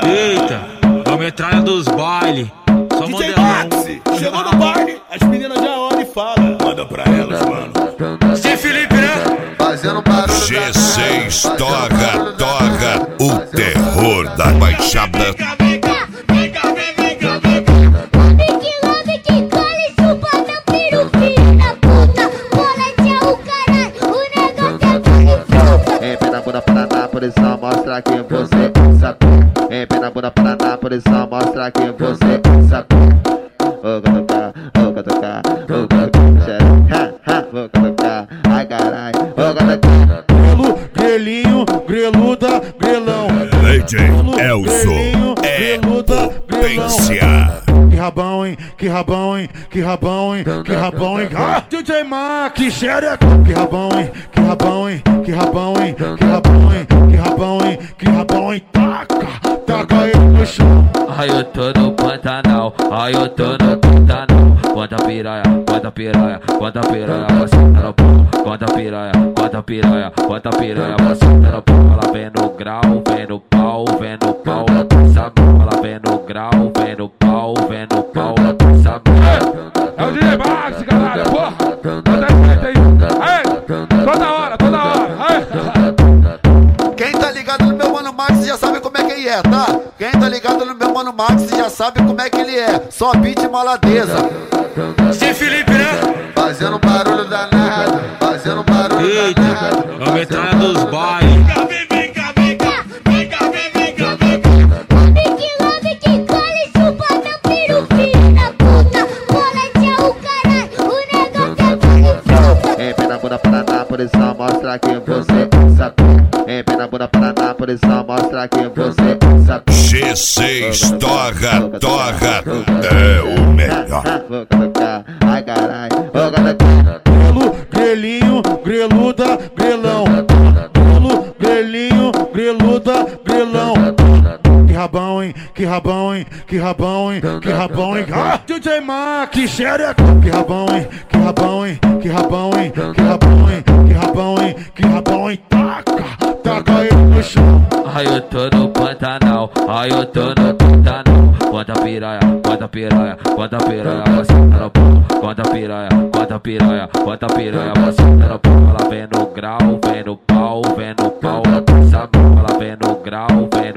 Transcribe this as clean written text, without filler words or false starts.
Eita, vamos entrar na dos baile. Só DJ modelão. Maxi, chegou no baile, as meninas já olham e falam. Manda pra elas, mano. Sem Felipe, né? Fazendo barulho. G6 toca o terror da Baixada. Posição mostra que você sabe. Empina a bunda pra na posição mostra que você sabe. Vou catucar, vou catucar, vou catucar, vou catucar, ai carai, vou catucar. Grelo, grelinho, greluda, grelão. DJ Elzo é potência. Que rabão, hein? Que rabão, hein? Que rabão, hein? Que rabão, hein? Ah, DJ Max, xereca. Que rabão, hein? Que rabão, hein? Que rabão, hein? Que rabão, hein? Que rabão, hein? Que rabão, hein? Taca ele no chão. Ai, eu tô no Pantanal, ai, eu tô no Pantanal. Quanta piranha, quanta piranha, quanta piranha, você tá no pau. Quanta piranha, quanta piranha, quanta piranha, você tá no pau. Ela vem no grau, vem no pau, vem no pau, ela tá sabendo. Ela vem no grau, vem no pau, vem no pau, ela tá sabendo. É o DJ Max, caralho, porra. Manda aí, toda hora, toda hora. Quem tá ligado no meu mano Max já sabe como é que ele é, tá? Quem tá ligado no meu mano Max já sabe como é que ele é. Só beat e maladeza. Sem Felipe, né? Fazendo barulho danado, fazendo barulho Eita, danado. vamos entrar na dos baile. Empina a bunda pra na posição mostra que você sabe. Empina a bunda pra na posição mostra que você sabe. G6 toca é o melhor. Vou colocar, ai carai, vou colocar. Grelo, grelinho, greluda, grelão. Grelo, grelinho, greluda, grelão. Que rabão, hein? Que rabão, hein? Que rabão, hein? Que rabão, hein? Ah, DJ Max, xereca. Que rabão, hein? Que rabão, hein? Que rabão, hein? Que rabão, hein? Que rabão, hein? Que rabão, hein? Taca ele no chão. Ai, eu tô no Pantanal, ai, eu tô no Pantanal. Quanta piranha, quanta piranha, quanta piranha, você tá no pau. Quanta piranha, quanta piranha, quanta piranha, você tá no pau. Ela vem no grau, vem no pau, vem no pau, ela tá sabendo. Ela vem no grau, vem